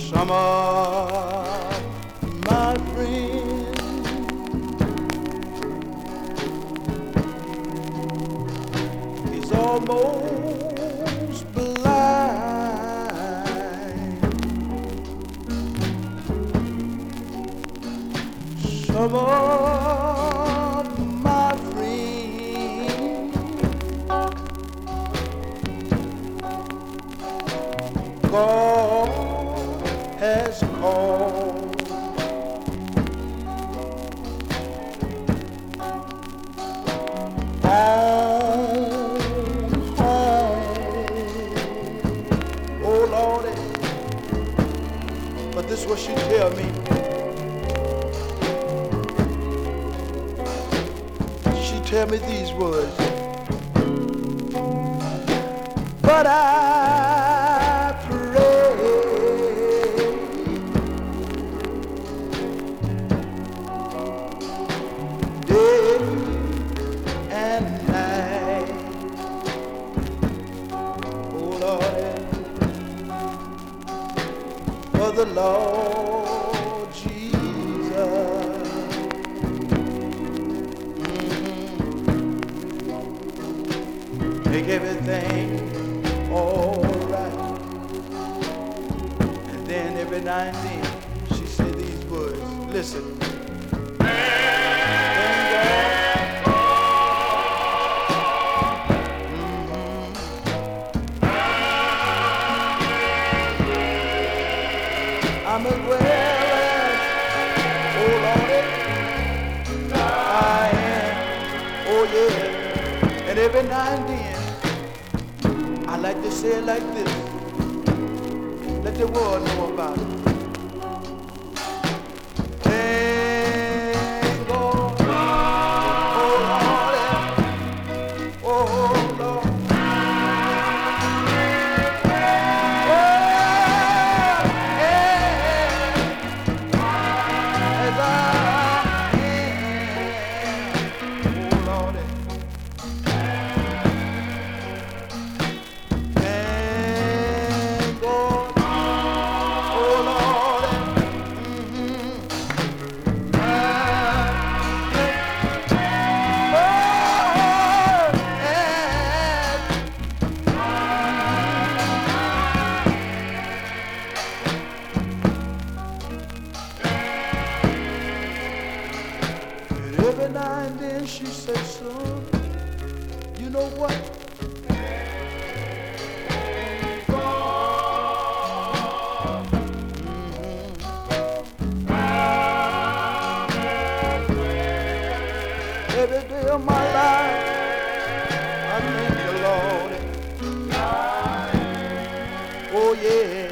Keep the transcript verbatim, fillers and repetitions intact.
Some of my friends is almost blind. Some of my friends God has called. Home, home, oh Lordy, but this is what she tell me. She tell me these words, but I for the Lord Jesus. Mm-hmm. Make everything all right. And then every now and then she said these words. Listen. I'm as well as, oh Lordy, I am, oh yeah. And every now and then, I like to say it like this. Let the world know about it. Thank God, oh Lordy, oh Lord. Every now and then she says, son, you know what? Mm-hmm. Every day of my life, I thank the Lord. Oh yeah.